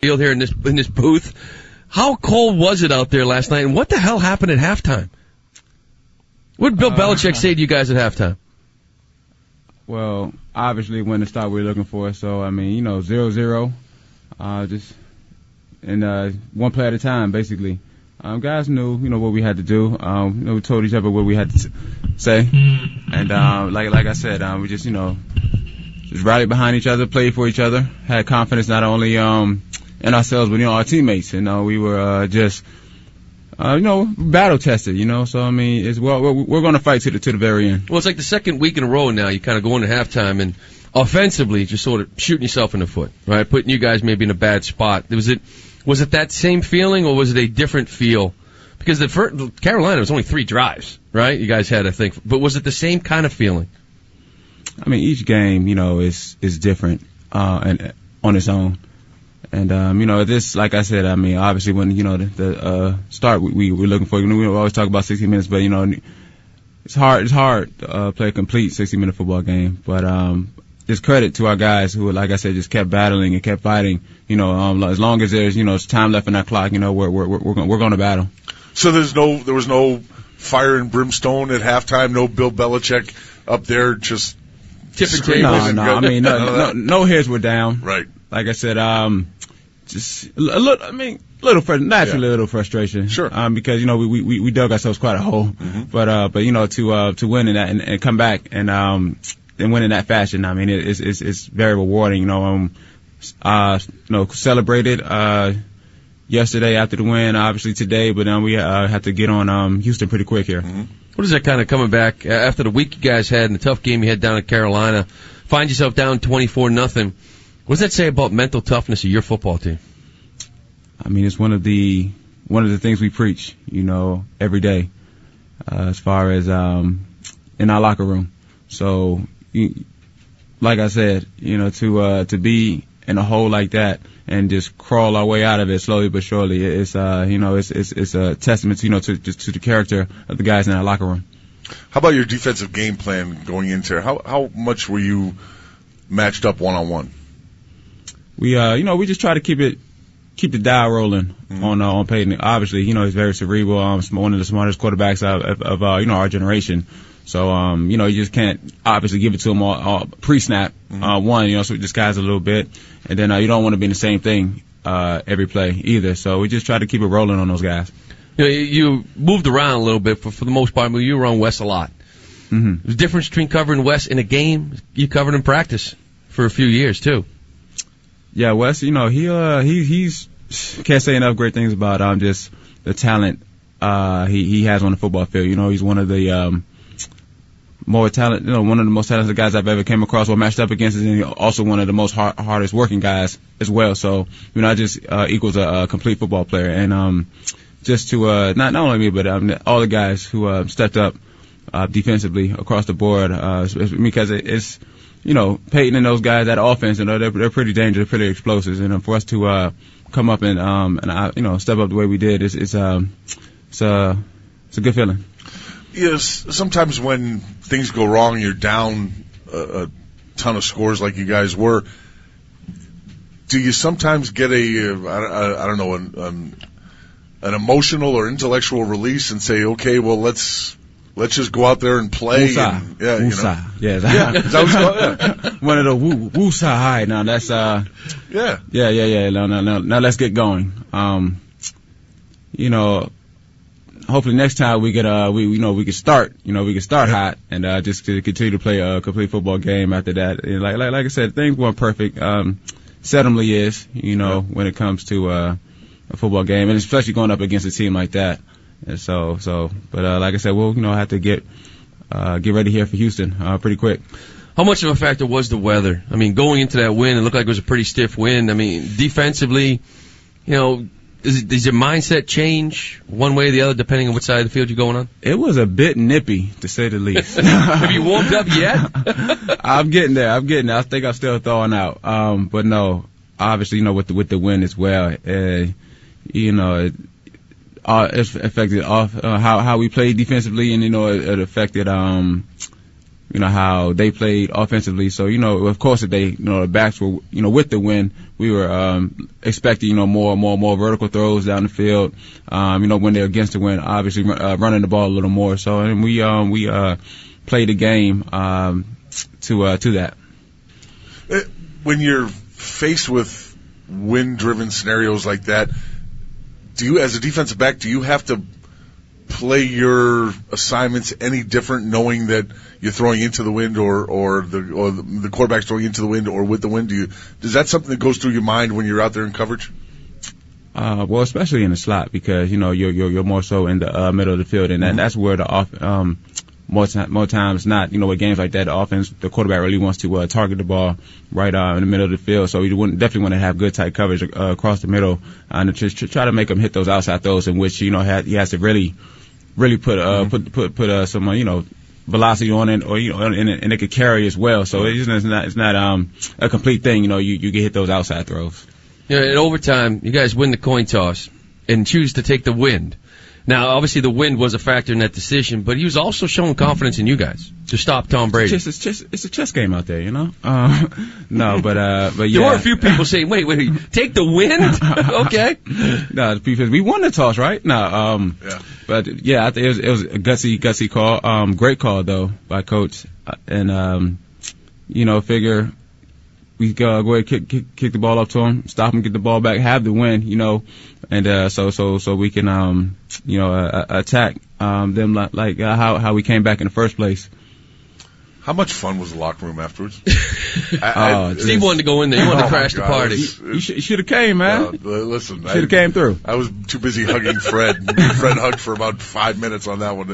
field here in this booth. How cold was it out there last night, and what the hell happened at halftime? What did Bill Belichick say to you guys at halftime? Well, obviously when the start we were looking for, so 0-0, just and one play at a time, basically. Guys knew, what we had to do. We told each other what we had to say, and like I said, we just rallied behind each other, played for each other, had confidence not only in ourselves but our teammates, and we were just battle tested, So we're going to fight to the very end. Well, it's like the second week in a row now. You kind of go into halftime and offensively just sort of shooting yourself in the foot, right? Putting you guys maybe in a bad spot. Was it that same feeling, or was it a different feel? Because Carolina was only 3 drives, right? You guys had, I think, but was it the same kind of feeling? Each game, is different and on its own. And this, like I said, obviously when the start we were looking for, we always talk about 60 minutes, but it's hard to play a complete 60-minute football game. But just credit to our guys who, like I said, just kept battling and kept fighting. As long as there's time left in that clock, we're going to battle. So there was no fire and brimstone at halftime. No Bill Belichick up there just tipping tables. No heads were down. Right. Like I said, just a little, naturally a little frustration. Sure. Because we dug ourselves quite a hole. Mm-hmm. But to win in that and come back and win in that fashion, it's very rewarding. Celebrated yesterday after the win, obviously today, but we have to get on Houston pretty quick here. Mm-hmm. What is that kind of coming back after the week you guys had and the tough game you had down at Carolina? Find yourself down 24-0. What does that say about mental toughness of your football team? It's one of the things we preach, every day, as far as in our locker room. So, like I said, to be in a hole like that and just crawl our way out of it slowly but surely, it's a testament to the character of the guys in our locker room. How about your defensive game plan going into it? How much were you matched up one-on-one? We just try to keep the dial rolling on Peyton. Obviously, he's very cerebral, one of the smartest quarterbacks of our generation. So, you just can't obviously give it to him all pre-snap, so this guy's a little bit. And then, you don't want to be in the same thing, every play either. So we just try to keep it rolling on those guys. You moved around a little bit for the most part, but you were on Wes a lot. Mm-hmm. There's a difference between covering Wes in a game. You covered in practice for a few years too. Yeah, Wes, he's can't say enough great things about, just the talent, he has on the football field. He's one of the, more talent, one of the most talented guys I've ever came across or matched up against, and also one of the most hardest working guys as well. So, it just equals a complete football player. And just to not only me, but all the guys who stepped up defensively across the board, because it's Peyton and those guys, that offense, they're pretty dangerous, pretty explosive, and for us to come up and step up the way we did, it's a good feeling. Yes, sometimes when things go wrong, you're down a ton of scores like you guys were. Do you sometimes get an emotional or intellectual release and say, okay, well, let's just go out there and play? Woosah. And, yeah, Woosah. Yeah. Is that what it's called? Yeah. One of the woosah high. Now that's Yeah. Now let's get going. Hopefully next time we could we could start hot and just to continue to play a complete football game after that. And like I said, things weren't perfect. Seldomly is, when it comes to a football game, and especially going up against a team like that. And but like I said, we'll have to get ready here for Houston pretty quick. How much of a factor was the weather? Going into that win, it looked like it was a pretty stiff win. Defensively, does your mindset change one way or the other depending on which side of the field you're going on? It was a bit nippy, to say the least. Have you warmed up yet? I'm getting there. I think I'm still thawing out. But no, obviously, with the win as well, it's affected how we played defensively, and it affected you know, how they played offensively. So, you know, of course, if they, you know, the backs were, you know, with the win, we were expecting, you know, more vertical throws down the field. You know, when they're against the win, obviously running the ball a little more. So, and we played the game to that. When you're faced with win-driven scenarios like that, do you, as a defensive back, do you have to play your assignments any different, knowing that you're throwing into the wind, or the quarterback's throwing into the wind or with the wind? Is that something that goes through your mind when you're out there in coverage? Well, especially in the slot, because you know you're more so in the middle of the field, and that's where the more times not, you know, with games like that, the quarterback really wants to target the ball right in the middle of the field. So you definitely want to have good tight coverage across the middle, and to try to make him hit those outside throws, in which, you know, he has to really put some you know, velocity on it, or, you know, and it could carry as well. So it's not a complete thing. You know, you get hit those outside throws. Yeah, in overtime, you guys win the coin toss and choose to take the wind. Now, obviously, the wind was a factor in that decision, but he was also showing confidence in you guys to stop Tom Brady. It's a chess game out there, you know. No, but yeah. There were a few people saying, "Wait, take the wind?" Okay. No, because we won the toss, right? No, yeah. But yeah, I think it was a gutsy call. Great call though by Coach, and you know, figure we go ahead, kick the ball up to him, stop him, get the ball back, have the win, you know, and so we can you know, attack them like how we came back in the first place. How much fun was the locker room afterwards? Steve wanted to go in there. He wanted to crash the party. You should have came, man. Listen, should have came through. I was too busy hugging Fred. Fred hugged for about 5 minutes on that one.